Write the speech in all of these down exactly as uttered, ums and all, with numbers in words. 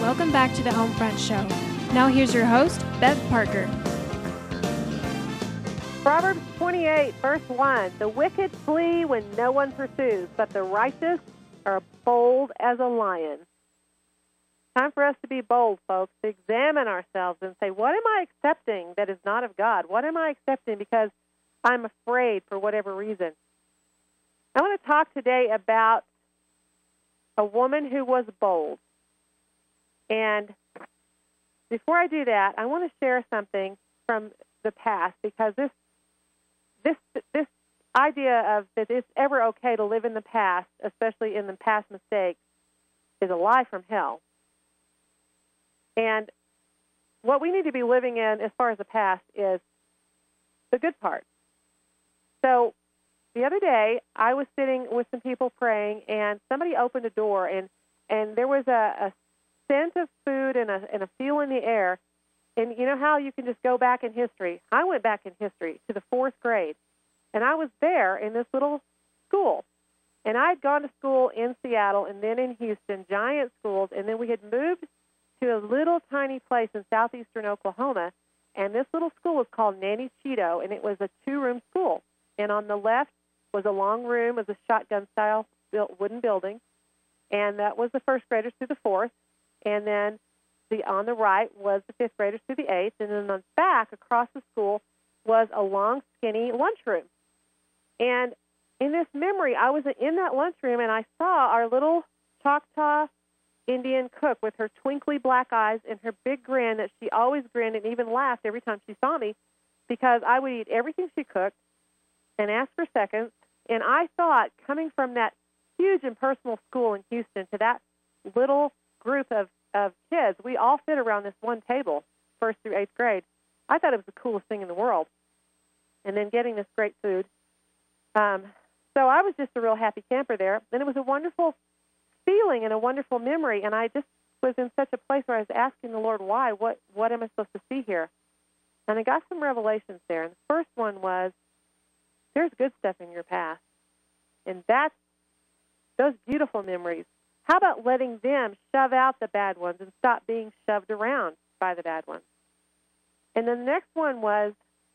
Welcome back to the Homefront Show. Now here's your host, Bev Parker. Proverbs twenty-eight, verse one, the wicked flee when no one pursues, but the righteous are bold as a lion. Time for us to be bold, folks, to examine ourselves and say, what am I accepting that is not of God? What am I accepting because I'm afraid for whatever reason? I want to talk today about a woman who was bold. And before I do that, I want to share something from the past, because this this this idea of that it's ever okay to live in the past, especially in the past mistakes, is a lie from hell. And what we need to be living in as far as the past is the good part. So the other day, I was sitting with some people praying, and somebody opened a door, and, and there was a, a scent of food and a, and a feel in the air. And you know how you can just go back in history? I went back in history to the fourth grade, and I was there in this little school. And I had gone to school in Seattle and then in Houston, giant schools, and then we had moved to a little tiny place in southeastern Oklahoma, and this little school was called Nanny Cheeto, and it was a two-room school. And on the left was a long room, was a shotgun-style built wooden building, and that was the first graders through the fourth. And then the on the right was the fifth graders through the eighth, and then on the back across the school was a long, skinny lunchroom. And in this memory, I was in that lunchroom, and I saw our little Choctaw Indian cook with her twinkly black eyes and her big grin that she always grinned and even laughed every time she saw me, because I would eat everything she cooked and ask for seconds. And I thought, coming from that huge impersonal school in Houston to that little group of, of kids, we all sit around this one table, first through eighth grade. I thought it was the coolest thing in the world. And then getting this great food. Um, so I was just a real happy camper there. And it was a wonderful feeling and a wonderful memory. And I just was in such a place where I was asking the Lord, why? What, what am I supposed to see here? And I got some revelations there. And the first one was, there's good stuff in your past. And that's those beautiful memories. How about letting them shove out the bad ones and stop being shoved around by the bad ones? And then the next one was,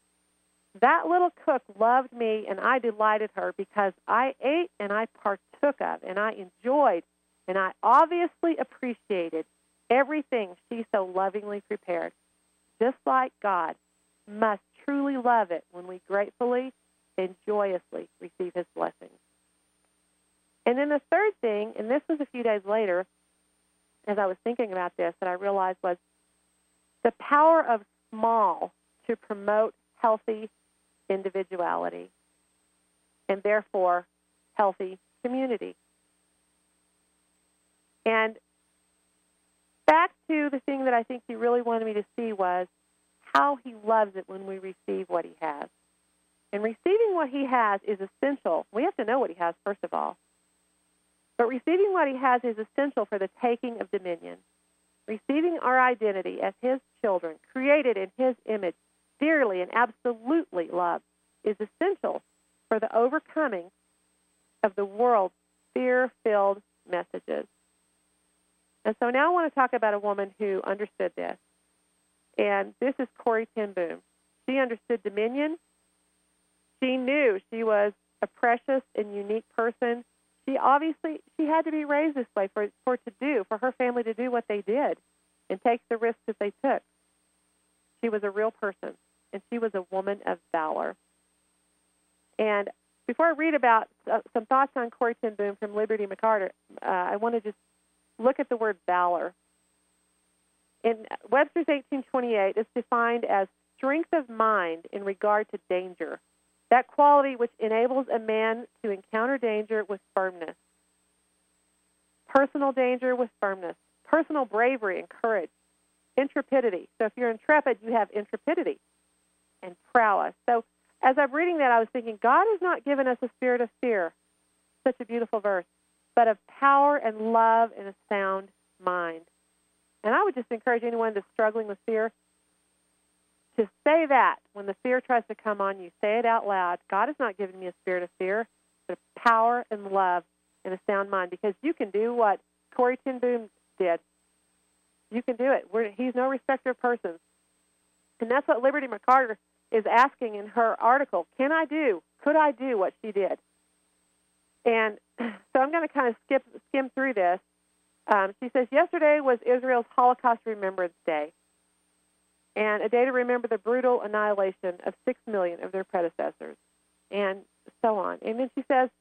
that little cook loved me, and I delighted her because I ate and I partook of, and I enjoyed, and I obviously appreciated everything she so lovingly prepared. Just like God must truly love it when we gratefully and joyously receive his blessings. And then the third thing, and this was a few days later, as I was thinking about this, that I realized was the power of small to promote healthy individuality and therefore healthy community. And back to the thing that I think he really wanted me to see was how he loves it when we receive what he has. And receiving what he has is essential. We have to know what he has, first of all. But receiving what he has is essential for the taking of dominion. Receiving our identity as his children, created in his image, dearly and absolutely loved, is essential for the overcoming of the world's fear-filled messages. And so now I want to talk about a woman who understood this. And this is Corrie ten Boom. She understood dominion. She knew she was a precious and unique person. She obviously, she had to be raised this way for, for to do, for her family to do what they did and take the risks that they took. She was a real person, and she was a woman of valor. And before I read about uh, some thoughts on Corrie ten Boom from Liberty McCarter, uh, I want to just look at the word valor. In Webster's eighteen twenty-eight, it's defined as strength of mind in regard to danger, that quality which enables a man to encounter danger with firmness, personal danger with firmness, personal bravery and courage, intrepidity. So if you're intrepid, you have intrepidity and prowess. So as I'm reading that, I was thinking, God has not given us a spirit of fear, such a beautiful verse, but of power and love and a sound mind. And I would just encourage anyone that's struggling with fear to say that when the fear tries to come on you. Say it out loud. God has not given me a spirit of fear, but of power and love and a sound mind, because you can do what Corrie ten Boom did. You can do it. We're, he's no respecter of persons. And that's what Liberty McCarter is asking in her article. Can I do, could I do what she did? And so I'm going to kind of skip, skim through this. Um, she says, yesterday was Israel's Holocaust Remembrance Day, and a day to remember the brutal annihilation of six million of their predecessors, and so on. And then she says,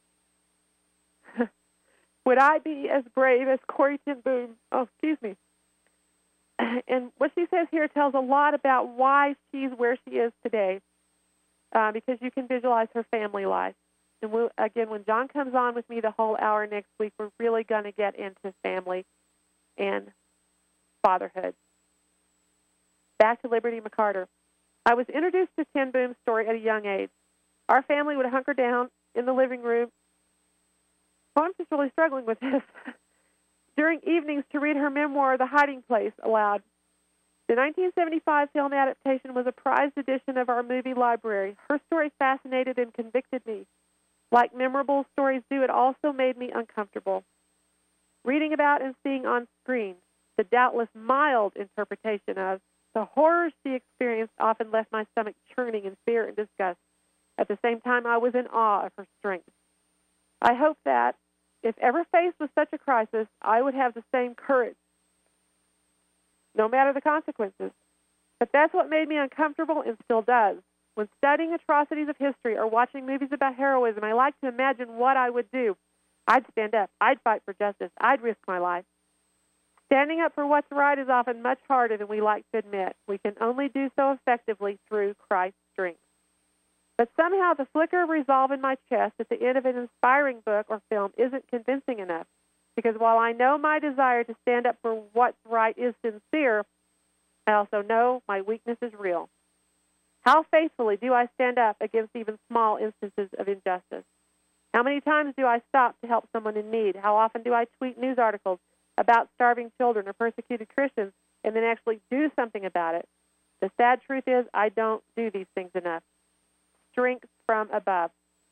would I be as brave as Corrie ten Boom? Oh, excuse me. And what she says here tells a lot about why she's where she is today, uh, because you can visualize her family life. And we'll, again, when John comes on with me the whole hour next week, we're really going to get into family and fatherhood. Back to Liberty McCarter. I was introduced to Ten Boom's story at a young age. Our family would hunker down in the living room. Oh, I'm just really struggling with this. During evenings to read her memoir, The Hiding Place, aloud. The nineteen seventy-five film adaptation was a prized edition of our movie library. Her story fascinated and convicted me. Like memorable stories do, it also made me uncomfortable. Reading about and seeing on screen the doubtless mild interpretation of the horrors she experienced often left my stomach churning in fear and disgust. At the same time, I was in awe of her strength. I hope that, if ever faced with such a crisis, I would have the same courage, no matter the consequences. But that's what made me uncomfortable and still does. When studying atrocities of history or watching movies about heroism, I like to imagine what I would do. I'd stand up. I'd fight for justice. I'd risk my life. Standing up for what's right is often much harder than we like to admit. We can only do so effectively through Christ's strength. But somehow the flicker of resolve in my chest at the end of an inspiring book or film isn't convincing enough, because while I know my desire to stand up for what's right is sincere, I also know my weakness is real. How faithfully do I stand up against even small instances of injustice? How many times do I stop to help someone in need? How often do I tweet news articles about starving children or persecuted Christians and then actually do something about it? The sad truth is I don't do these things enough. Strength from above.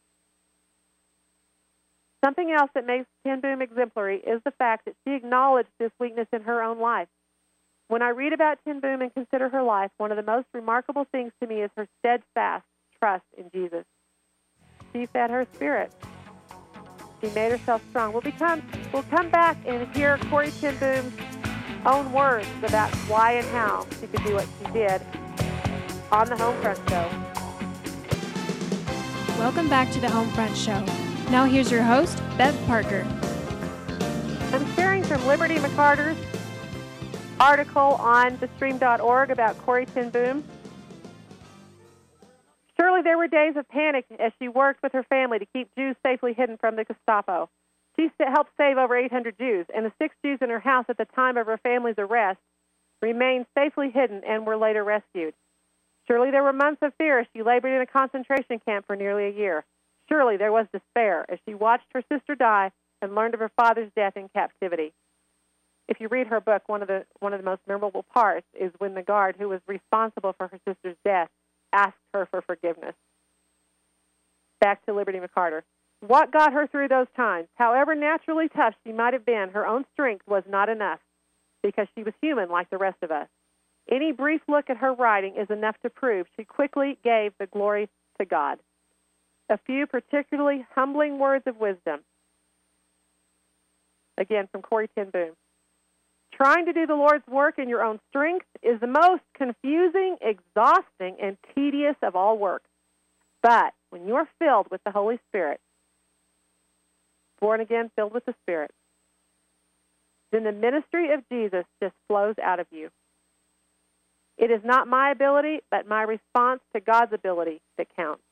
Something else that makes Ten Boom exemplary is the fact that she acknowledged this weakness in her own life. When I read about Ten Boom and consider her life, one of the most remarkable things to me is her steadfast trust in Jesus. She fed her spirit. She made herself strong. We'll, become, we'll come back and hear Corrie ten Boom's own words about why and how she could do what she did on the Homefront Show. Welcome back to the Homefront Show. Now here's your host, Bev Parker. I'm sharing from Liberty McCarter's article on the stream dot org about Corrie ten Boom. Surely there were days of panic as she worked with her family to keep Jews safely hidden from the Gestapo. She helped save over eight hundred Jews, and the six Jews in her house at the time of her family's arrest remained safely hidden and were later rescued. Surely there were months of fear as she labored in a concentration camp for nearly a year. Surely there was despair as she watched her sister die and learned of her father's death in captivity. If you read her book, one of the one of the most memorable parts is when the guard who was responsible for her sister's death asked her for forgiveness. Back to Liberty McCarter. What got her through those times? However naturally tough she might have been, her own strength was not enough because she was human like the rest of us. Any brief look at her writing is enough to prove she quickly gave the glory to God. A few particularly humbling words of wisdom. Again, from Corrie ten Boom. Trying to do the Lord's work in your own strength is the most confusing, exhausting, and tedious of all work. But when you are filled with the Holy Spirit, born again, filled with the Spirit, then the ministry of Jesus just flows out of you. It is not my ability, but my response to God's ability that counts.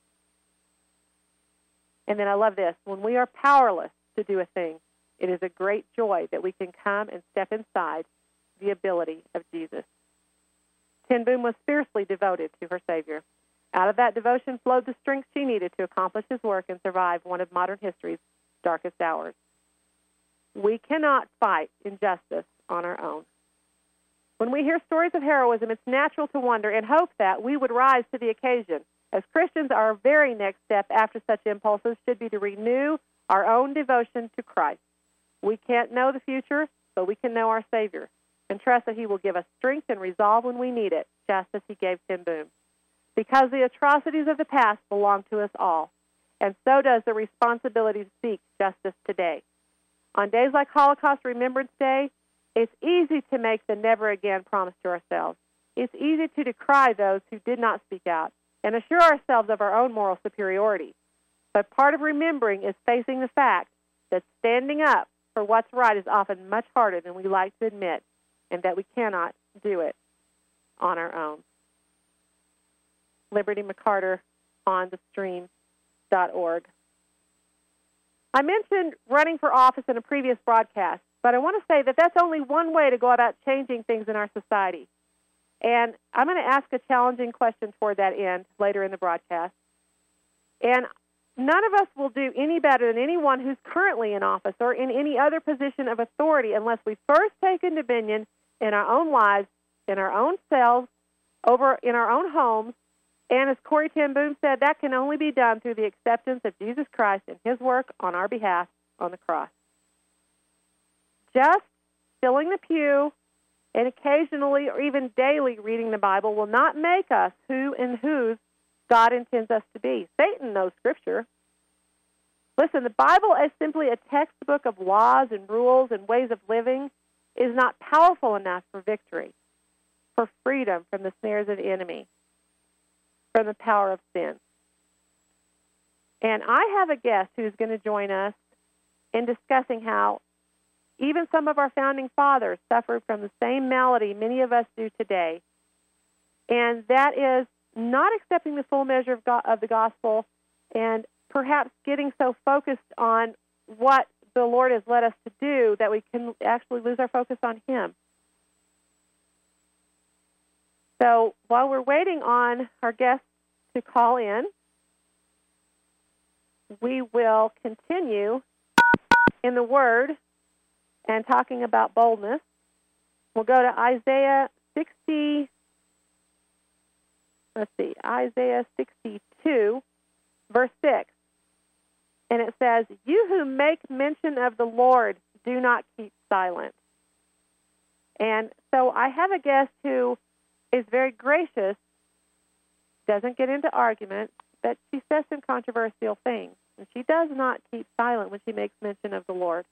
And then I love this. When we are powerless to do a thing, it is a great joy that we can come and step inside the ability of Jesus. Ten Boom was fiercely devoted to her Savior. Out of that devotion flowed the strength she needed to accomplish his work and survive one of modern history's darkest hours. We cannot fight injustice on our own. When we hear stories of heroism, it's natural to wonder and hope that we would rise to the occasion. As Christians, our very next step after such impulses should be to renew our own devotion to Christ. We can't know the future, but we can know our Savior. and trust that he will give us strength and resolve when we need it, just as he gave Ten Boom. Because the atrocities of the past belong to us all, and so does the responsibility to seek justice today. On days like Holocaust Remembrance Day, it's easy to make the never again promise to ourselves. It's easy to decry those who did not speak out and assure ourselves of our own moral superiority. But part of remembering is facing the fact that standing up for what's right is often much harder than we like to admit, and that we cannot do it on our own. Liberty McCarter on the stream dot org. I mentioned running for office in a previous broadcast, but I want to say that that's only one way to go about changing things in our society. And I'm going to ask a challenging question toward that end later in the broadcast. And none of us will do any better than anyone who's currently in office or in any other position of authority unless we first take dominion in our own lives, in our own selves, over in our own homes. And as Corrie Ten Boom said, that can only be done through the acceptance of Jesus Christ and his work on our behalf on the cross. Just filling the pew and occasionally or even daily reading the Bible will not make us who and whose God intends us to be. Satan knows Scripture. Listen, the Bible as simply a textbook of laws and rules and ways of living is not powerful enough for victory, for freedom from the snares of the enemy, from the power of sin. And I have a guest who's going to join us in discussing how even some of our founding fathers suffered from the same malady many of us do today, and that is not accepting the full measure of, God, of the gospel and perhaps getting so focused on what the Lord has led us to do that we can actually lose our focus on him. So while we're waiting on our guests to call in, we will continue in the Word and talking about boldness. We'll go to Isaiah sixty, let's see, Isaiah sixty-two, verse six. And it says, "You who make mention of the Lord, do not keep silent." And so I have a guest who is very gracious, doesn't get into argument, but she says some controversial things. And she does not keep silent when she makes mention of the Lord.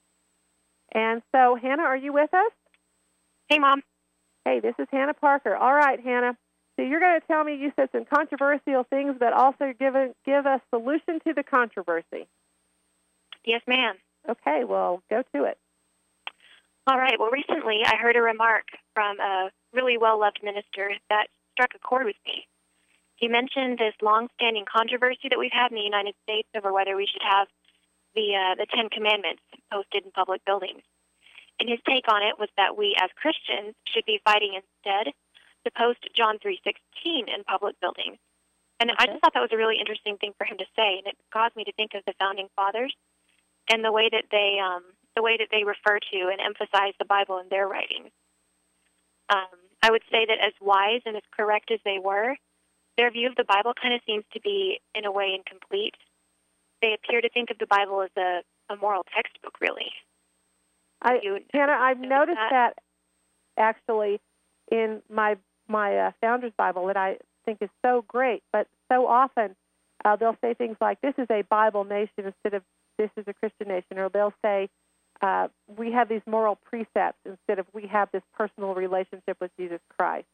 And so, Hannah, are you with us? Hey, Mom. Hey, this is Hannah Parker. All right, Hannah. So you're going to tell me you said some controversial things, but also give a, give a solution to the controversy. Yes, ma'am. Okay, well, go to it. All right. Well, recently I heard a remark from a really well-loved minister that struck a chord with me. He mentioned this long-standing controversy that we've had in the United States over whether we should have the uh, the Ten Commandments posted in public buildings. And his take on it was that we as Christians should be fighting instead to post John three sixteen in public buildings. And okay. I just thought that was a really interesting thing for him to say, and it caused me to think of the Founding Fathers and the way that they um, the way that they refer to and emphasize the Bible in their writings. Um, I would say that as wise and as correct as they were, their view of the Bible kind of seems to be, in a way, incomplete. They appear to think of the Bible as a, a moral textbook, really. I, Hannah, I've noticed that? that actually in my my uh, Founder's Bible that I think is so great, but so often uh, they'll say things like, "This is a Bible nation" instead of "This is a Christian nation," or they'll say, uh, "We have these moral precepts" instead of "We have this personal relationship with Jesus Christ."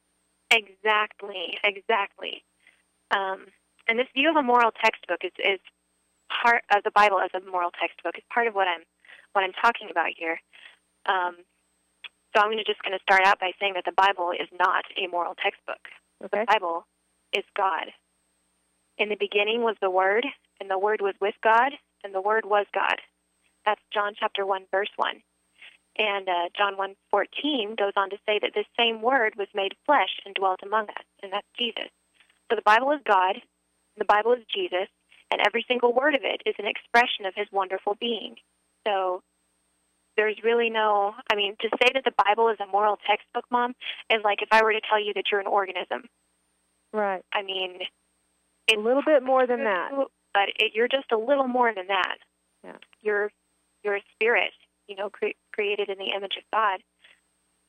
Exactly, exactly. Um, and this view of a moral textbook is, is part of the Bible as a moral textbook. Is part of what I'm what I'm talking about here. Um, so I'm just going to start out by saying that the Bible is not a moral textbook. Okay. The Bible is God. In the beginning was the Word, and the Word was with God, and the Word was God. That's John chapter one, verse one. And uh, John one fourteen goes on to say that this same Word was made flesh and dwelt among us, and that's Jesus. So the Bible is God, the Bible is Jesus, and every single word of it is an expression of his wonderful being. So there's really no, I mean, to say that the Bible is a moral textbook, Mom, is like if I were to tell you that you're an organism. Right. I mean, it's a little bit more than that. But it, you're just a little more than that. Yeah. You're, you're a spirit, you know, cre- created in the image of God.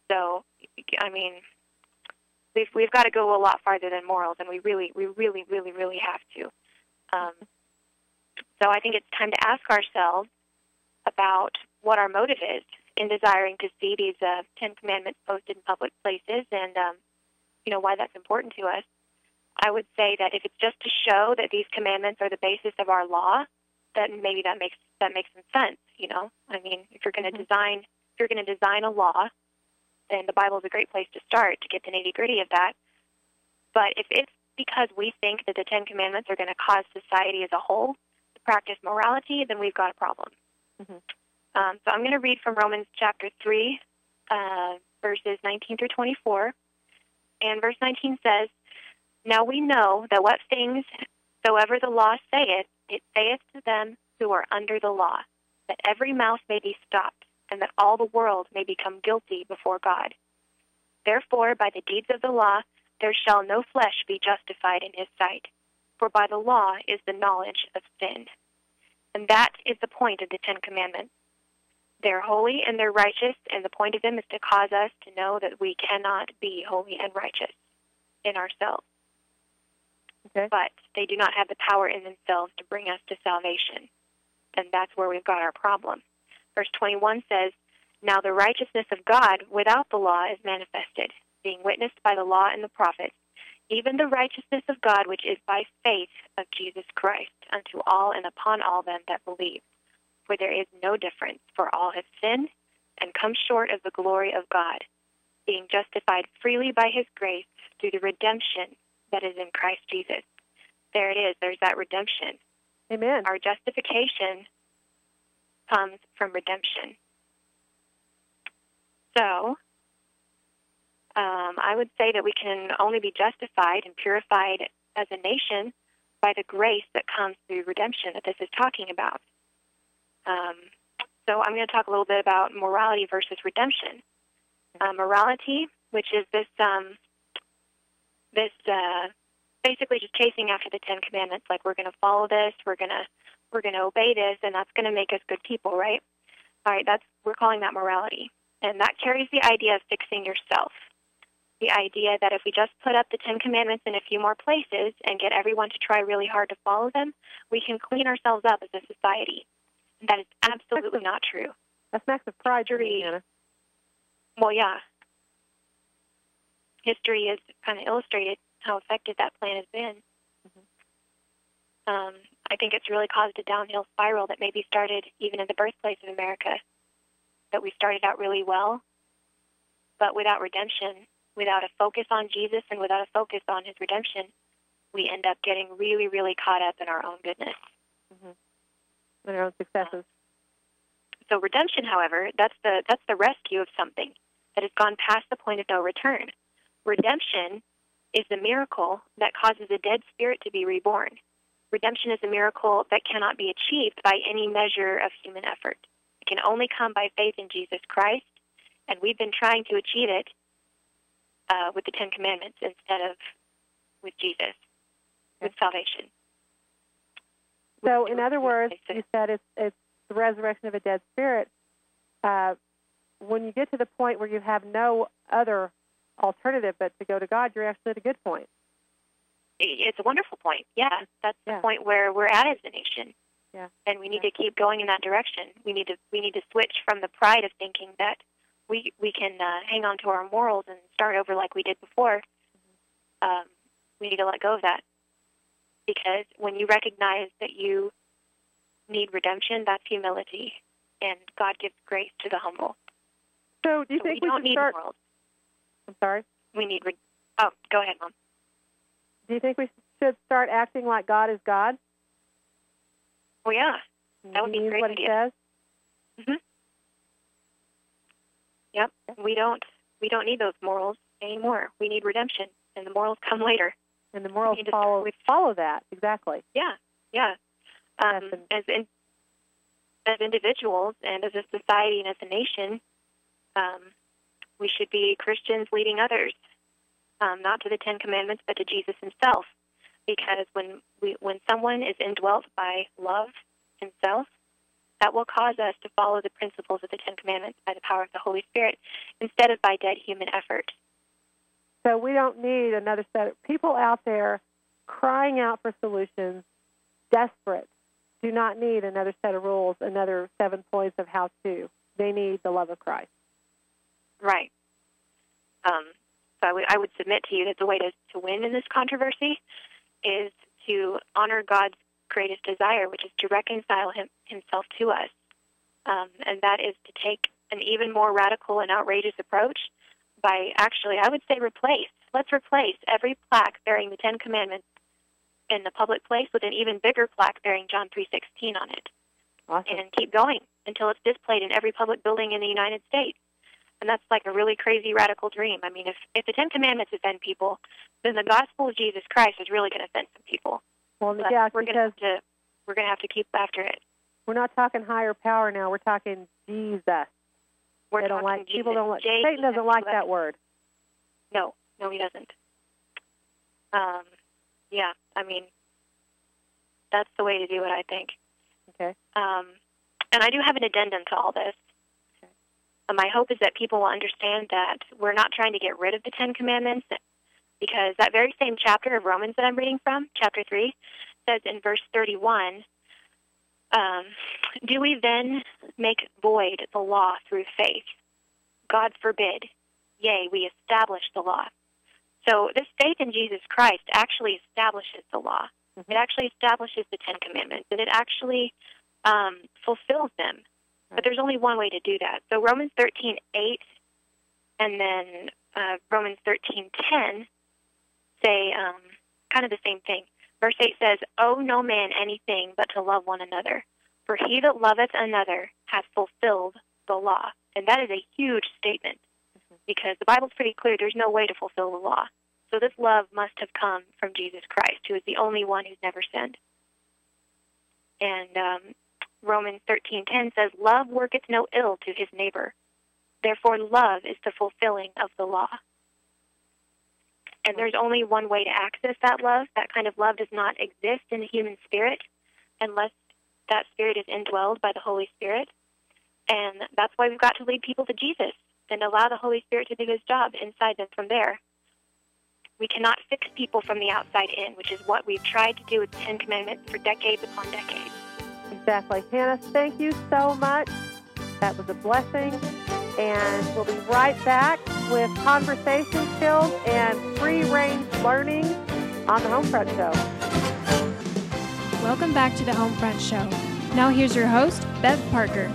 So, I mean, we've we've got to go a lot farther than morals, and we really, we really, really, really have to. Um, so I think it's time to ask ourselves about what our motive is in desiring to see these uh, Ten Commandments posted in public places, and um, you know why that's important to us. I would say that if it's just to show that these commandments are the basis of our law, then maybe that makes that makes some sense. You know, I mean, if you're going to mm-hmm. design if you're going to design a law, then the Bible is a great place to start to get the nitty gritty of that. But if it's because we think that the Ten Commandments are going to cause society as a whole to practice morality, then we've got a problem. Mm-hmm. Um, so I'm going to read from Romans chapter three, uh, verses nineteen through twenty-four. And verse nineteen says, "Now we know that what things soever the law saith, it saith to them who are under the law, that every mouth may be stopped, and that all the world may become guilty before God. Therefore, by the deeds of the law, there shall no flesh be justified in his sight, for by the law is the knowledge of sin." And that is the point of the Ten Commandments. They're holy and they're righteous, and the point of them is to cause us to know that we cannot be holy and righteous in ourselves. Okay. But they do not have the power in themselves to bring us to salvation. And that's where we've got our problem. Verse twenty-one says, "Now the righteousness of God without the law is manifested, being witnessed by the law and the prophets, even the righteousness of God which is by faith of Jesus Christ, unto all and upon all them that believe. For there is no difference, for all have sinned and come short of the glory of God, being justified freely by his grace through the redemption that is in Christ Jesus." There it is. There's that redemption. Amen. Our justification comes from redemption. So, um, I would say that we can only be justified and purified as a nation by the grace that comes through redemption that this is talking about. Um, so I'm going to talk a little bit about morality versus redemption. Uh, morality, which is this um, this uh, basically just chasing after the Ten Commandments, like we're going to follow this, we're going to we're going to obey this, and that's going to make us good people, right? All right, that's we're calling that morality, and that carries the idea of fixing yourself. The idea that if we just put up the Ten Commandments in a few more places and get everyone to try really hard to follow them, we can clean ourselves up as a society. And that is absolutely not true. That's massive pride, Anna. Well, yeah. History has kind of illustrated how effective that plan has been. Mm-hmm. Um, I think it's really caused a downhill spiral that maybe started even in the birthplace of America, that we started out really well, but without redemption, without a focus on Jesus and without a focus on his redemption, we end up getting really, really caught up in our own goodness. Mm-hmm. And our own successes. So redemption, however, that's the that's the rescue of something that has gone past the point of no return. Redemption is the miracle that causes a dead spirit to be reborn. Redemption is a miracle that cannot be achieved by any measure of human effort. It can only come by faith in Jesus Christ, and we've been trying to achieve it uh, with the Ten Commandments instead of with Jesus, with salvation. So, in other words, you said it's, it's the resurrection of a dead spirit. Uh, when you get to the point where you have no other alternative but to go to God, you're actually at a good point. It's a wonderful point. Yeah, that's the yeah. point where we're at as a nation. Yeah. And we need yeah. to keep going in that direction. We need to we need to switch from the pride of thinking that we we can uh, hang on to our morals and start over like we did before. Mm-hmm. Um, we need to let go of that. Because when you recognize that you need redemption, that's humility, and God gives grace to the humble. So, do you so think we, we don't need start? morals? I'm sorry. We need. Re- oh, go ahead, Mom. Do you think we should start acting like God is God? Well, yeah, that would be a great what idea. He says? Mm-hmm. Yep. We don't. We don't need those morals anymore. We need redemption, and the morals come later. And the morals follow with, follow that, exactly. Yeah, yeah. Um, as in, as individuals and as a society and as a nation, um, we should be Christians leading others, um, not to the Ten Commandments, but to Jesus himself. Because when we, when someone is indwelt by love himself, that will cause us to follow the principles of the Ten Commandments by the power of the Holy Spirit. instead of by dead human effort. So we don't need another set of people out there crying out for solutions, desperate, do not need another set of rules, another seven points of how to. They need the love of Christ. Right. Um, so I would, I would submit to you that the way to, to win in this controversy is to honor God's greatest desire, which is to reconcile him, himself to us. Um, and that is to take an even more radical and outrageous approach by actually, I would say, replace. Let's replace every plaque bearing the Ten Commandments in the public place with an even bigger plaque bearing John three sixteen on it. Awesome. And keep going until it's displayed in every public building in the United States. And that's like a really crazy, radical dream. I mean, if, if the Ten Commandments offend people, then the gospel of Jesus Christ is really going to offend some people. Well, So yeah, we're going because to we're going to have to keep after it. we're not talking higher power now. We're talking Jesus. We're They don't talking like Jesus. people don't like J Satan doesn't E S U like S. that word. No, no, he doesn't. Um, yeah, I mean, that's the way to do it, I think. Okay. Um, and I do have an addendum to all this. Okay. Uh, my hope is that people will understand that we're not trying to get rid of the Ten Commandments, because that very same chapter of Romans that I'm reading from, chapter three, says in verse thirty-one, um, do we then make void the law through faith? God forbid. Yea, we establish the law. So this faith in Jesus Christ actually establishes the law. Mm-hmm. It actually establishes the Ten Commandments, and it actually um, fulfills them. Right. But there's only one way to do that. So Romans thirteen eight and then uh, Romans thirteen ten say um, kind of the same thing. Verse eight says, owe no man anything but to love one another, for he that loveth another hath fulfilled the law. And that is a huge statement, mm-hmm. because the Bible's pretty clear there's no way to fulfill the law. So this love must have come from Jesus Christ, who is the only one who's never sinned. And um, Romans thirteen ten says, love worketh no ill to his neighbor. Therefore love is the fulfilling of the law. And there's only one way to access that love. That kind of love does not exist in the human spirit unless that spirit is indwelled by the Holy Spirit. And that's why we've got to lead people to Jesus and allow the Holy Spirit to do his job inside them from there. We cannot fix people from the outside in, which is what we've tried to do with the Ten Commandments for decades upon decades. Exactly. Hannah, thank you so much. That was a blessing. And we'll be right back with conversation skills and free-range learning on the Homefront Show. Welcome back to the Homefront Show. Now here's your host, Bev Parker.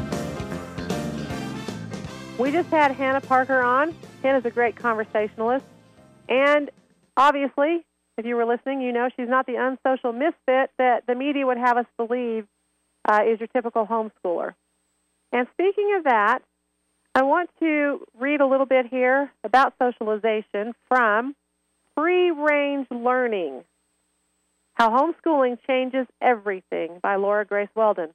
We just had Hannah Parker on. Hannah's a great conversationalist. And obviously, if you were listening, you know she's not the unsocial misfit that the media would have us believe uh, is your typical homeschooler. And speaking of that, I want to read a little bit here about socialization from Free Range Learning, How Homeschooling Changes Everything by Laura Grace Weldon.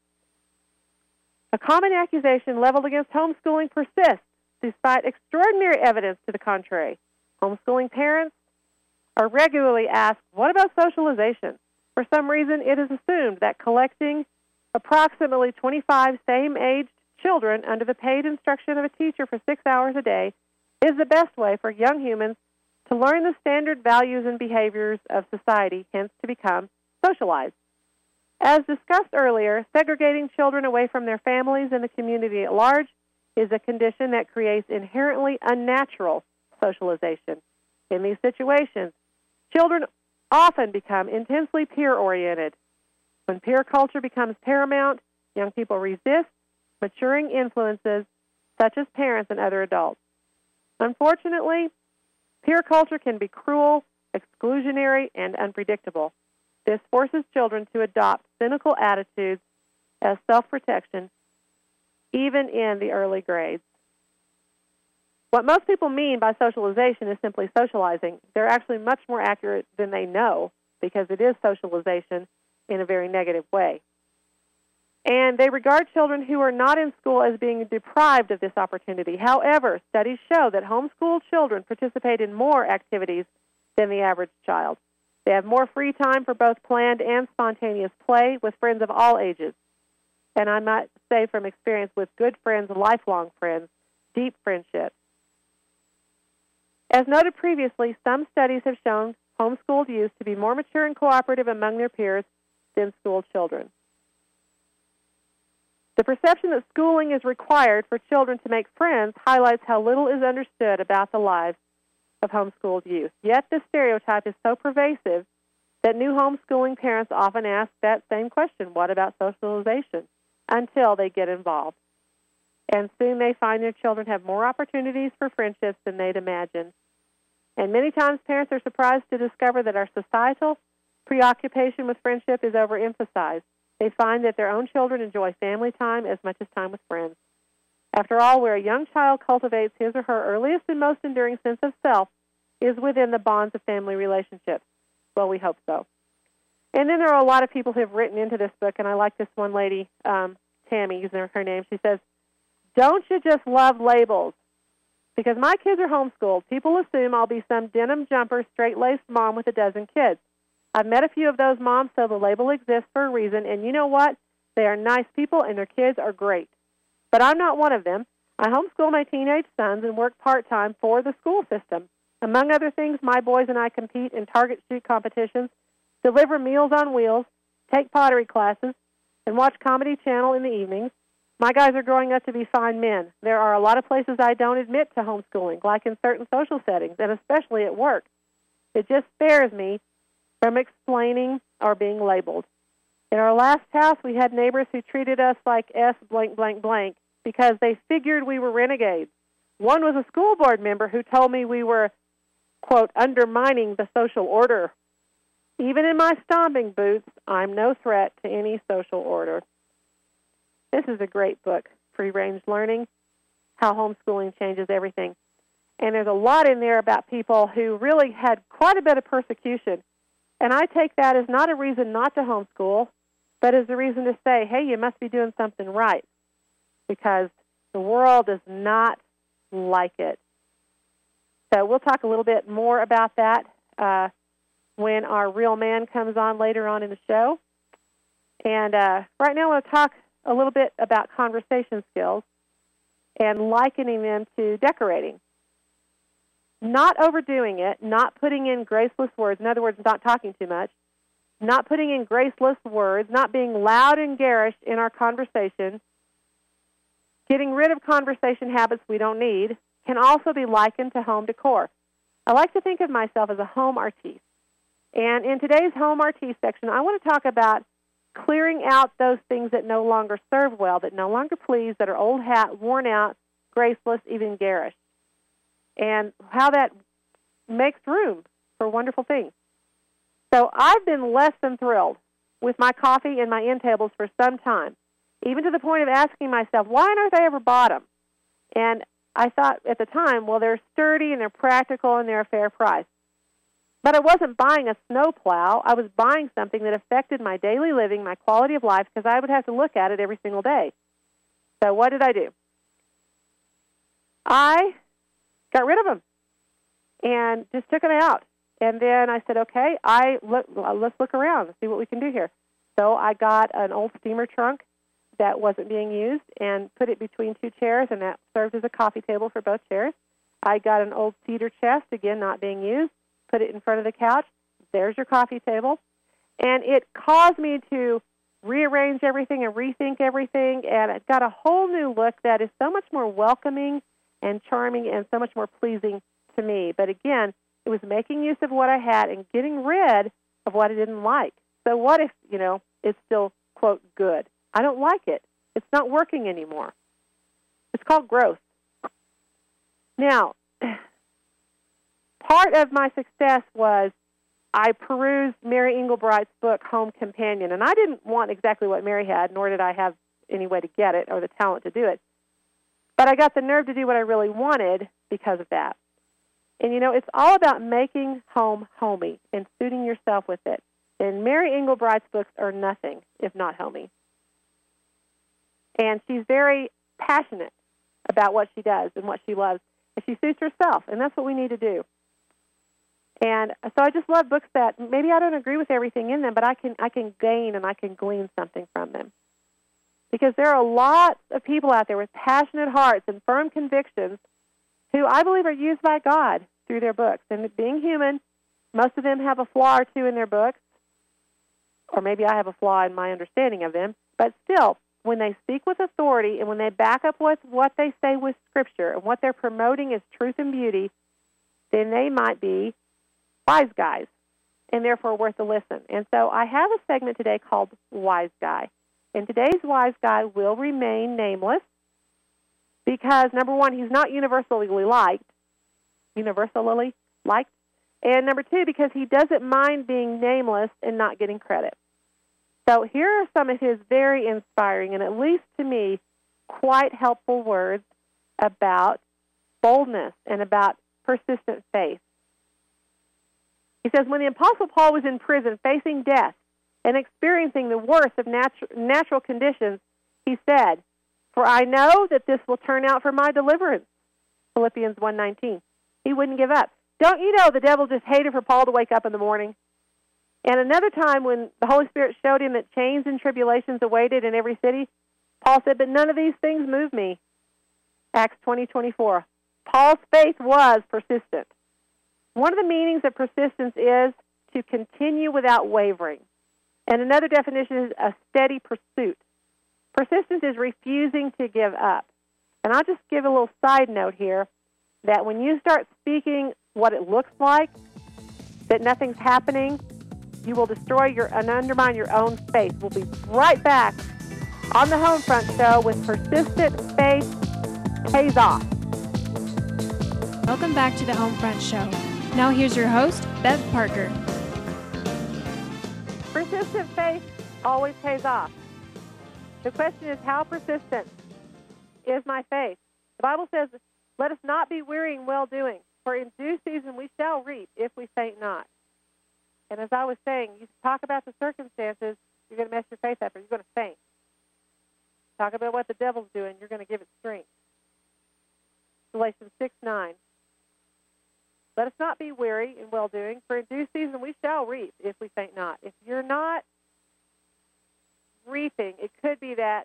A common accusation leveled against homeschooling persists despite extraordinary evidence to the contrary. Homeschooling parents are regularly asked, what about socialization? For some reason, it is assumed that collecting approximately twenty-five same-aged children under the paid instruction of a teacher for six hours a day is the best way for young humans to learn the standard values and behaviors of society, hence to become socialized. As discussed earlier, segregating children away from their families and the community at large is a condition that creates inherently unnatural socialization. In these situations, children often become intensely peer-oriented. When peer culture becomes paramount, young people resist maturing influences such as parents and other adults. Unfortunately, peer culture can be cruel, exclusionary, and unpredictable. This forces children to adopt cynical attitudes as self-protection, even in the early grades. What most people mean by socialization is simply socializing. They're actually much more accurate than they know because it is socialization in a very negative way. And they regard children who are not in school as being deprived of this opportunity. However, studies show that homeschooled children participate in more activities than the average child. They have more free time for both planned and spontaneous play with friends of all ages. And I might say from experience with good friends, lifelong friends, deep friendships. As noted previously, some studies have shown homeschooled youth to be more mature and cooperative among their peers than school children. The perception that schooling is required for children to make friends highlights how little is understood about the lives of homeschooled youth. Yet this stereotype is so pervasive that new homeschooling parents often ask that same question, what about socialization, until they get involved. And soon they find their children have more opportunities for friendships than they'd imagined. And many times parents are surprised to discover that our societal preoccupation with friendship is overemphasized. They find that their own children enjoy family time as much as time with friends. After all, where a young child cultivates his or her earliest and most enduring sense of self is within the bonds of family relationships. Well, we hope so. And then there are a lot of people who have written into this book, and I like this one lady, um, Tammy, is her name. She says, "Don't you just love labels? Because my kids are homeschooled, people assume I'll be some denim jumper, straight-laced mom with a dozen kids. I've met a few of those moms, so the label exists for a reason, and you know what? They are nice people, and their kids are great. But I'm not one of them. I homeschool my teenage sons and work part-time for the school system. Among other things, my boys and I compete in target shoot competitions, deliver Meals on Wheels, take pottery classes, and watch Comedy Channel in the evenings. My guys are growing up to be fine men. There are a lot of places I don't admit to homeschooling, like in certain social settings, and especially at work. It just spares me from explaining or being labeled. In our last house, we had neighbors who treated us like S blank, blank, blank because they figured we were renegades. One was a school board member who told me we were, quote, undermining the social order. Even in my stomping boots, I'm no threat to any social order." This is a great book, Free Range Learning, How Homeschooling Changes Everything. And there's a lot in there about people who really had quite a bit of persecution. And I take that as not a reason not to homeschool, but as a reason to say, hey, you must be doing something right, because the world does not like it. So we'll talk a little bit more about that uh, when our real man comes on later on in the show. And uh, right now I want to talk a little bit about conversation skills and likening them to decorating. Not overdoing it, not putting in graceless words, in other words, not talking too much, not putting in graceless words, not being loud and garish in our conversation, getting rid of conversation habits we don't need, can also be likened to home decor. I like to think of myself as a home artiste. And in today's home artiste section, I want to talk about clearing out those things that no longer serve well, that no longer please, that are old hat, worn out, graceless, even garish, and how that makes room for wonderful things. So I've been less than thrilled with my coffee and my end tables for some time, even to the point of asking myself, why aren't they ever bought them? And I thought at the time, well, they're sturdy and they're practical and they're a fair price. But I wasn't buying a snowplow. I was buying something that affected my daily living, my quality of life, because I would have to look at it every single day. So what did I do? I got rid of them and just took them out. And then I said, okay, I look, let's look around and see what we can do here. So I got an old steamer trunk that wasn't being used and put it between two chairs, and that served as a coffee table for both chairs. I got an old cedar chest, again, not being used, put it in front of the couch. There's your coffee table. And it caused me to rearrange everything and rethink everything, and it got a whole new look that is so much more welcoming and charming and so much more pleasing to me. But again, it was making use of what I had and getting rid of what I didn't like. So what if, you know, it's still, quote, good? I don't like it. It's not working anymore. It's called growth. Now, part of my success was I perused Mary Englebright's book, Home Companion, and I didn't want exactly what Mary had, nor did I have any way to get it or the talent to do it. But I got the nerve to do what I really wanted because of that. And, you know, it's all about making home homey and suiting yourself with it. And Mary Englebright's books are nothing if not homey. And she's very passionate about what she does and what she loves. And she suits herself, and that's what we need to do. And so I just love books that maybe I don't agree with everything in them, but I can I can gain and I can glean something from them. Because there are lots of people out there with passionate hearts and firm convictions who I believe are used by God through their books. And being human, most of them have a flaw or two in their books, or maybe I have a flaw in my understanding of them. But still, when they speak with authority and when they back up with what they say with Scripture and what they're promoting is truth and beauty, then they might be wise guys and therefore worth a listen. And so I have a segment today called Wise Guy. And today's Wise Guy will remain nameless because, number one, he's not universally liked, universally liked, and number two, because he doesn't mind being nameless and not getting credit. So here are some of his very inspiring and, at least to me, quite helpful words about boldness and about persistent faith. He says, when the Apostle Paul was in prison facing death and experiencing the worst of natu- natural conditions, he said, "For I know that this will turn out for my deliverance." Philippians one nineteen. He wouldn't give up. Don't you know the devil just hated for Paul to wake up in the morning? And another time when the Holy Spirit showed him that chains and tribulations awaited in every city, Paul said, "But none of these things move me." Acts twenty twenty-four. Paul's faith was persistent. One of the meanings of persistence is to continue without wavering. And another definition is a steady pursuit. Persistence is refusing to give up. And I'll just give a little side note here that when you start speaking what it looks like, that nothing's happening, you will destroy your and undermine your own faith. We'll be right back on the Homefront Show with Persistent Faith Pays Off. Welcome back to the Homefront Show. Now here's your host, Bev Parker. Persistent faith always pays off. The question is, how persistent is my faith? The Bible says, "Let us not be weary in well-doing, for in due season we shall reap if we faint not." And as I was saying, you talk about the circumstances, you're going to mess your faith up, or you're going to faint. Talk about what the devil's doing, you're going to give it strength. Galatians six nine. Let us not be weary in well-doing, for in due season we shall reap if we faint not. If you're not reaping, it could be that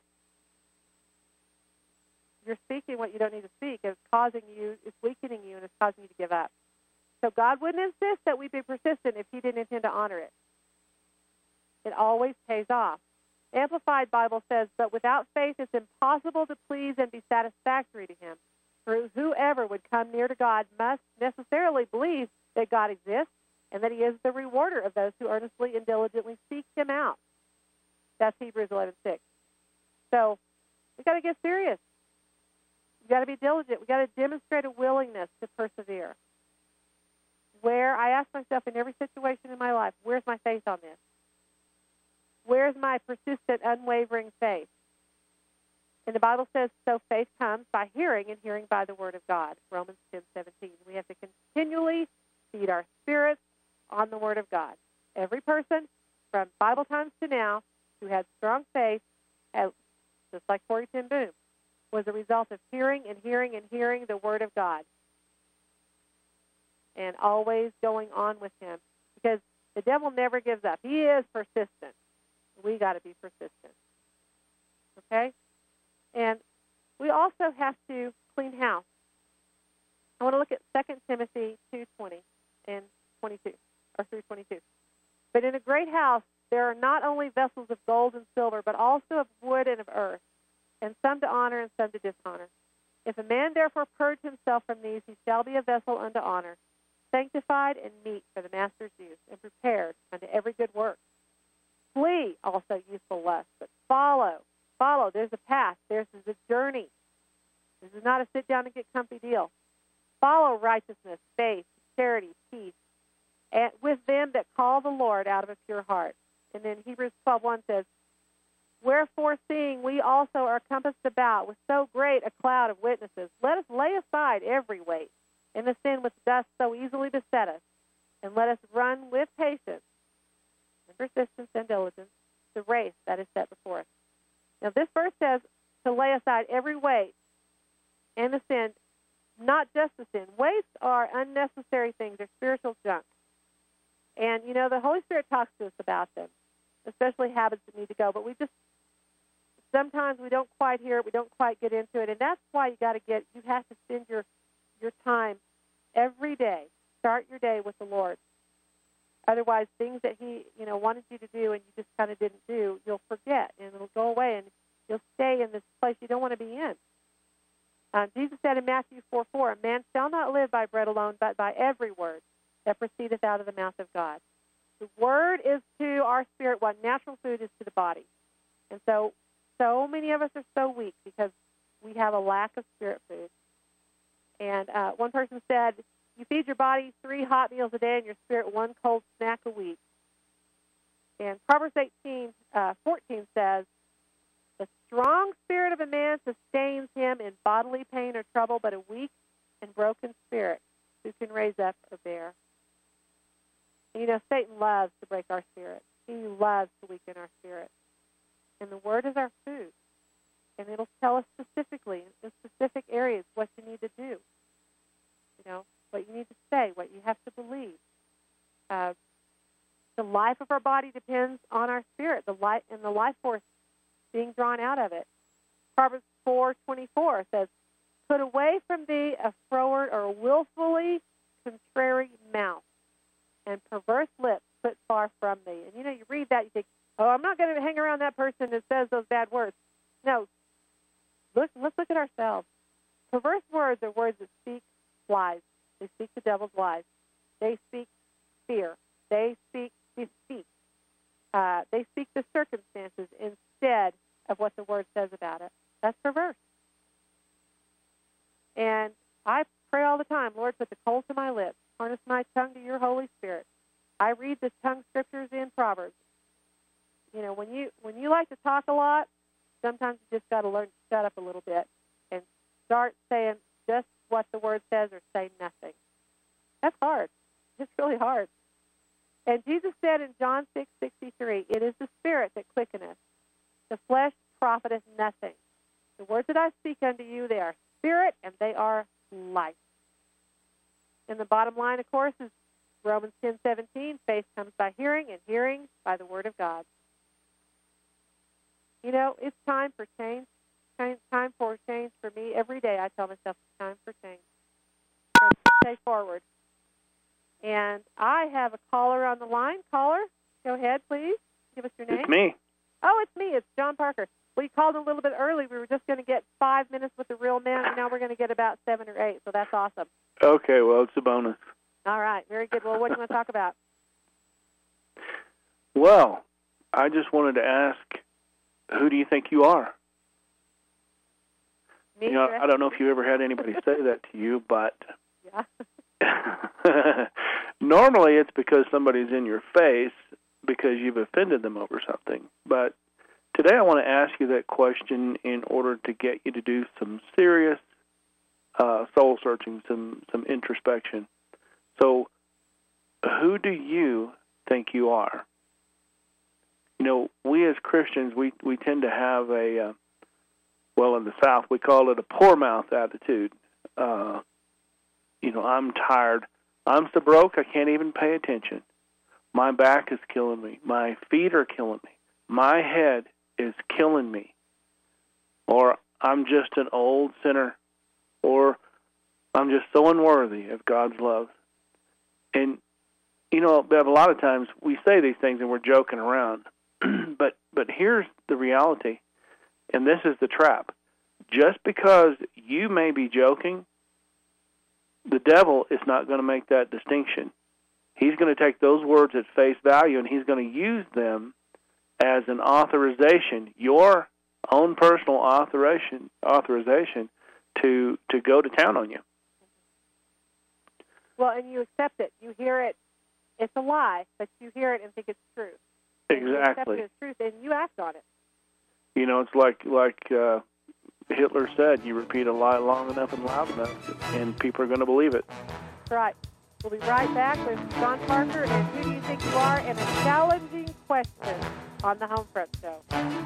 you're speaking what you don't need to speak. It's causing you, it's weakening you, and it's causing you to give up. So God wouldn't insist that we be persistent if he didn't intend to honor it. It always pays off. Amplified Bible says, "But without faith it's impossible to please and be satisfactory to him. For whoever would come near to God must necessarily believe that God exists and that he is the rewarder of those who earnestly and diligently seek him out." That's Hebrews eleven six. So we've got to get serious. We've got to be diligent. We've got to demonstrate a willingness to persevere. Where I ask myself in every situation in my life, where's my faith on this? Where's my persistent, unwavering faith? And the Bible says, so faith comes by hearing, and hearing by the Word of God. Romans ten seventeen. We have to continually feed our spirits on the Word of God. Every person, from Bible times to now, who had strong faith, has, just like Corrie ten Boom, was a result of hearing and hearing and hearing the Word of God. And always going on with him. Because the devil never gives up. He is persistent. We got to be persistent. Okay? And we also have to clean house. I want to look at Second Timothy two twenty and twenty-two, or through twenty-two. "But in a great house there are not only vessels of gold and silver, but also of wood and of earth, and some to honor and some to dishonor. If a man therefore purge himself from these, he shall be a vessel unto honor, sanctified and meet for the master's use, and prepared unto every good work. Flee also youthful lust, but follow. Follow. There's a path. There's a journey. This is not a sit down and get comfy deal. Follow righteousness, faith, charity, peace, and with them that call the Lord out of a pure heart." And then Hebrews twelve one says, "Wherefore, seeing we also are compassed about with so great a cloud of witnesses, let us lay aside every weight and the sin which doth so easily beset us, and let us run with patience and persistence and diligence the race that is set before us." Now, this verse says to lay aside every weight and the sin, not just the sin. Weights are unnecessary things. They're spiritual junk. And, you know, the Holy Spirit talks to us about them, especially habits that need to go. But we just, sometimes we don't quite hear it. We don't quite get into it. And that's why you got to get, you have to spend your, your time every day start your day with the Lord. Otherwise, things that He, you know, wanted you to do and you just kind of didn't do, you'll forget, and it'll go away, and you'll stay in this place you don't want to be in. Uh, Jesus said in Matthew four four, "A man shall not live by bread alone, but by every word that proceedeth out of the mouth of God." The word is to our spirit what natural food is to the body. And so, so many of us are so weak because we have a lack of spirit food. And uh, one person said, you feed your body three hot meals a day and your spirit one cold snack a week. And Proverbs eighteen fourteen says, "The strong spirit of a man sustains him in bodily pain or trouble, but a weak and broken spirit who can raise up or bear." And, you know, Satan loves to break our spirit. He loves to weaken our spirit. And the Word is our food. And it'll tell us specifically, in specific areas, what you need to do. You know, what you need to say, what you have to believe. Uh, the life of our body depends on our spirit, the life and the life force being drawn out of it. Proverbs four twenty-four says, "Put away from thee a froward or a willfully contrary mouth, and perverse lips put far from thee." And, you know, you read that, you think, oh, I'm not going to hang around that person that says those bad words. No. Look, let's look at ourselves. Perverse words are words that speak lies. They speak the devil's lies. They speak fear. They speak deceit. Uh, they speak the circumstances instead of what the Word says about it. That's perverse. And I pray all the time, Lord, put the coals to my lips. Harness my tongue to your Holy Spirit. I read the tongue scriptures in Proverbs. You know, when you when you like to talk a lot, sometimes you just got to learn to shut up a little bit and start saying just what the Word says or say nothing. That's hard. It's really hard. And Jesus said in John six sixty-three, "It is the Spirit that quickeneth. The flesh profiteth nothing. The words that I speak unto you, they are spirit and they are life." And the bottom line, of course, is Romans ten seventeen, "Faith comes by hearing, and hearing by the Word of God." You know, it's time for change. Time for change for me. Every day I tell myself it's time for change. So stay forward. And I have a caller on the line. Caller, go ahead, please. Give us your name. It's me. Oh, it's me. It's John Parker. We called a little bit early. We were just going to get five minutes with the real man, and now we're going to get about seven or eight, so that's awesome. Okay, well, it's a bonus. All right, very good. Well, what do you want to talk about? Well, I just wanted to ask, who do you think you are? Me, you know, I don't know if you ever had anybody say that to you, but yeah. Normally it's because somebody's in your face because you've offended them over something. But today I want to ask you that question in order to get you to do some serious uh, soul searching, some, some introspection. So who do you think you are? You know, we as Christians, we, we tend to have a, uh, well, in the South, we call it a poor mouth attitude. Uh, you know, I'm tired. I'm so broke I can't even pay attention. My back is killing me. My feet are killing me. My head is killing me. Or I'm just an old sinner. Or I'm just so unworthy of God's love. And, you know, Bev, a lot of times we say these things and we're joking around. but but here's the reality, and this is the trap. Just because you may be joking, the devil is not going to make that distinction. He's going to take those words at face value, and he's going to use them as an authorization, your own personal authorization, authorization to, to go to town on you. Well, and you accept it. You hear it. It's a lie, but you hear it and think it's true. Exactly. You accept it as truth, and you act on it. You know, it's like like uh, Hitler said, you repeat a lie long enough and loud enough, and people are going to believe it. That's right. We'll be right back with John Parker and Who Do You Think You Are, and a challenging question on the Homefront Show.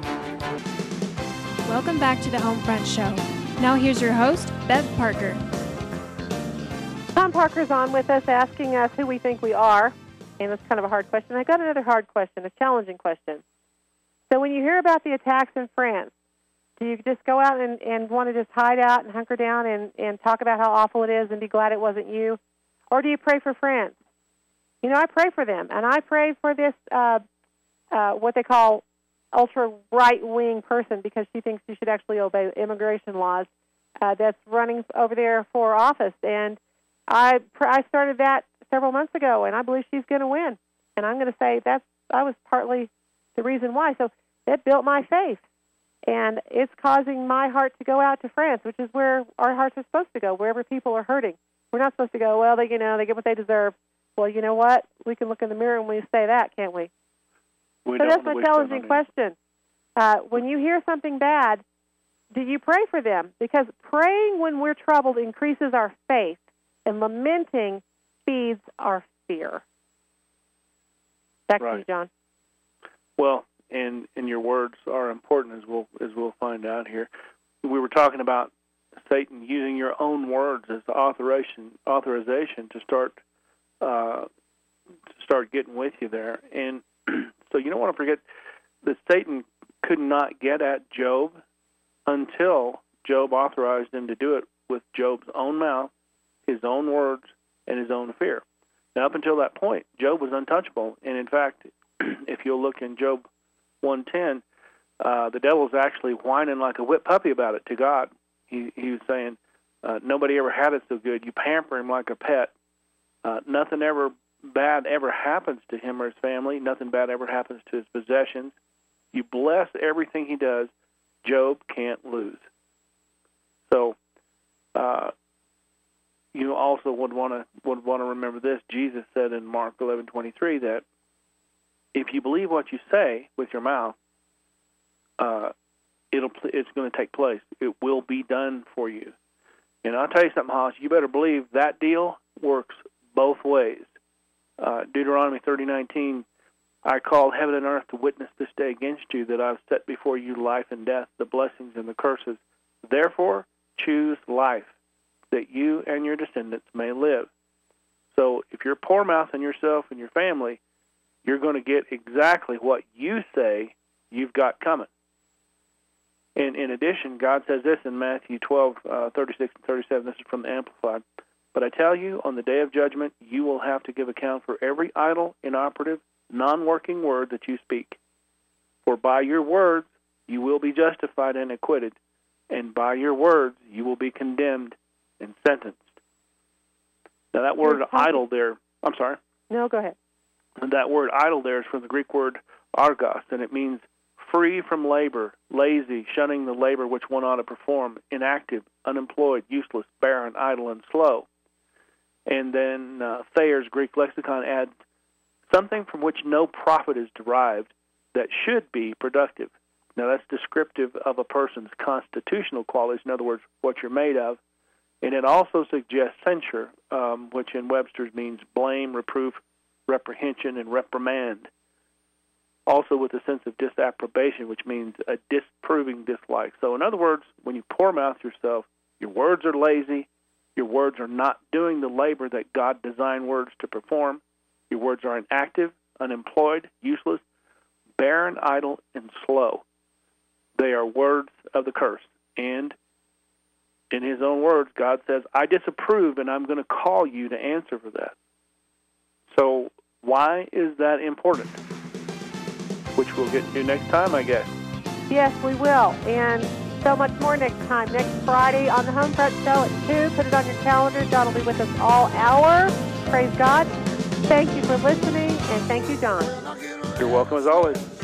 Welcome back to the Homefront Show. Now here's your host, Bev Parker. John Parker's on with us, asking us who we think we are. And it's kind of a hard question. I got another hard question, a challenging question. So when you hear about the attacks in France, do you just go out and, and want to just hide out and hunker down and, and talk about how awful it is and be glad it wasn't you? Or do you pray for friends? You know, I pray for them, and I pray for this, uh, uh, what they call ultra right-wing person, because she thinks she should actually obey immigration laws, uh, that's running over there for office. And I I started that several months ago, and I believe she's going to win. And I'm going to say that's I was partly the reason why. So it built my faith, and it's causing my heart to go out to France, which is where our hearts are supposed to go, wherever people are hurting. We're not supposed to go, well, they you know they get what they deserve. Well, you know what? We can look in the mirror and we say that, can't we? we so don't that's want my to challenging question. Uh, when you hear something bad, do you pray for them? Because praying when we're troubled increases our faith, and lamenting feeds our fear. Back Right. to you, John. Well, and and your words are important, as we'll as we'll find out here. We were talking about Satan using your own words as authorization authorization to start uh, to start getting with you there. And so you don't want to forget that Satan could not get at Job until Job authorized him to do it with Job's own mouth, his own words, and his own fear. Now, up until that point, Job was untouchable. And in fact, if you'll look in Job one ten, uh, the devil's actually whining like a whipped puppy about it to God. He, he was saying, uh, nobody ever had it so good. You pamper him like a pet. Uh, nothing ever bad ever happens to him or his family. Nothing bad ever happens to his possessions. You bless everything he does. Job can't lose. So, uh, you also would want to would want to remember this. Jesus said in Mark eleven twenty-three that if you believe what you say with your mouth, uh, it'll it's going to take place. It will be done for you. And I'll tell you something, Hollis. You better believe that deal works both ways. Uh, Deuteronomy thirty nineteen. I called heaven and earth to witness this day against you that I've set before you life and death, the blessings and the curses. Therefore, choose life, that you and your descendants may live. So if you're poor-mouthing yourself and your family, you're going to get exactly what you say you've got coming. And in addition, God says this in Matthew twelve, uh, thirty-six and thirty-seven. This is from the Amplified. But I tell you, on the day of judgment, you will have to give account for every idle, inoperative, non-working word that you speak. For by your words you will be justified and acquitted, and by your words you will be condemned and sentenced. Now that word idle there, I'm sorry. No, go ahead. That word idle there is from the Greek word argos, and it means free from labor, lazy, shunning the labor which one ought to perform, inactive, unemployed, useless, barren, idle, and slow. And then uh, Thayer's Greek lexicon adds something from which no profit is derived that should be productive. Now that's descriptive of a person's constitutional qualities, in other words, what you're made of. And it also suggests censure, um, which in Webster's means blame, reproof, reprehension, and reprimand. Also with a sense of disapprobation, which means a disproving dislike. So in other words, when you poor-mouth yourself, your words are lazy, your words are not doing the labor that God designed words to perform, your words are inactive, unemployed, useless, barren, idle, and slow. They are words of the curse. And in his own words, God says, I disapprove, and I'm going to call you to answer for that. So why is that important? Which we'll get into next time, I guess. Yes, we will. And so much more next time. Next Friday on the Homefront Show at two. Put it on your calendar. John will be with us all hour. Praise God. Thank you for listening, and thank you, John. You're welcome as always.